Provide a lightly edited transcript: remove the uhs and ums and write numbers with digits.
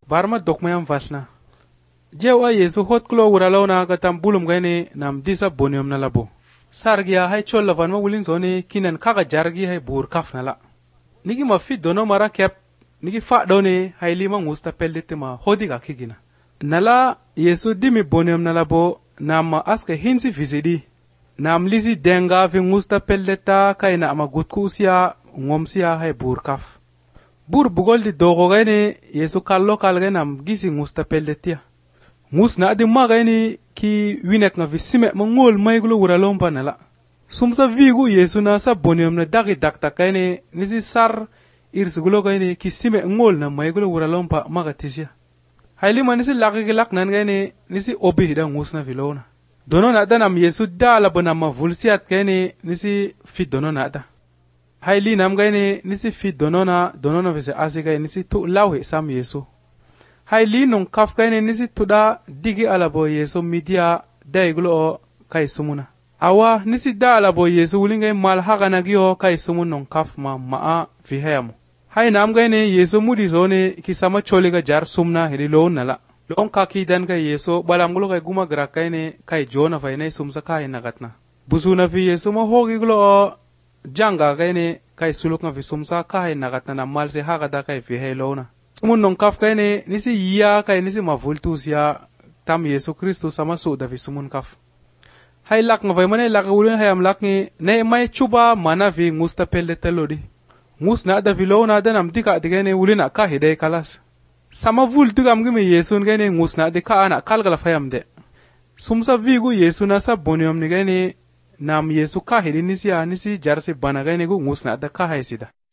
Barma dokmayam vasna. Jewa Yesu hot klo wuralaw na gatam bulum gane nam disa bonium na labo. Sargia hay chol lavan ma wulin zone kinan kaga jargi hay bur kaf na la. Nigi ma fit dono mara kep nigi fa done hay lima ngusta pellete ma hodiga kigina. Nala Yesu dimi bonium na labo nam ma aske hinsi visidi. Nam lisi denga vi ngusta pelleta kay na ama gutkusia ngomsia hay bur kaf. Bur bugol di dogo gane Yesu kallo kalge nam gisi ngusta pelletia. Ngus na adi magani ki winek nga visime mangol maiglo wuralompa nala. Sumsa vigu Yesu na sa bonium na dagi dakta kane nisi sar irsigulo kane ki sime ngol na maiglo wuralompa magatisia. Haili manisi laki lak nan kane nisi obi hida ngus na vilona. Dono na da nam Yesu da labo na mavulsiat kane nisi fit dono na da. Haili nam kane nisi fit dono na vise asi kane nisi tu lauhe sam Yesu. Haili nung kaf kane nisi tuda digi alabo Yesu midia daiglo o kai sumuna. Awa nisi da alabo Yesu wulinga mal haga nagio kai sumun nung kaf ma maa viheamu. Hai nam kane Yesu mudi zone kisama choliga jar sumna hili loon nala. Loon kaki dan kai Yesu balamgulo kai guma gra kane kai jona fainay sumsa kai nagatna. Busuna fi Yesu ma hogi glo o janga kane kai suluk nga fi sumsa kai nagatna na mal se haga da kai vihei loona. Sumun nung kaf kane nisi iya kay nisi mavultus ya tam Yesu Kristo sama suda vi sumun kaf. Hay lak nga vay manay lak ulun hayam lak ni na may chuba mana vi ngusta pelle telodi. Ngus na da vilo na da nam dika digane ulin ka hiday kalas. Sama vultu gam gimi Yesu ngane ngus na di ka ana kalgala fayam de. Sumsa vigu Yesu na sa bonium ni gane nam Yesu ka hidi nisi jarsi bana gane gu ngus na da ka hay sida.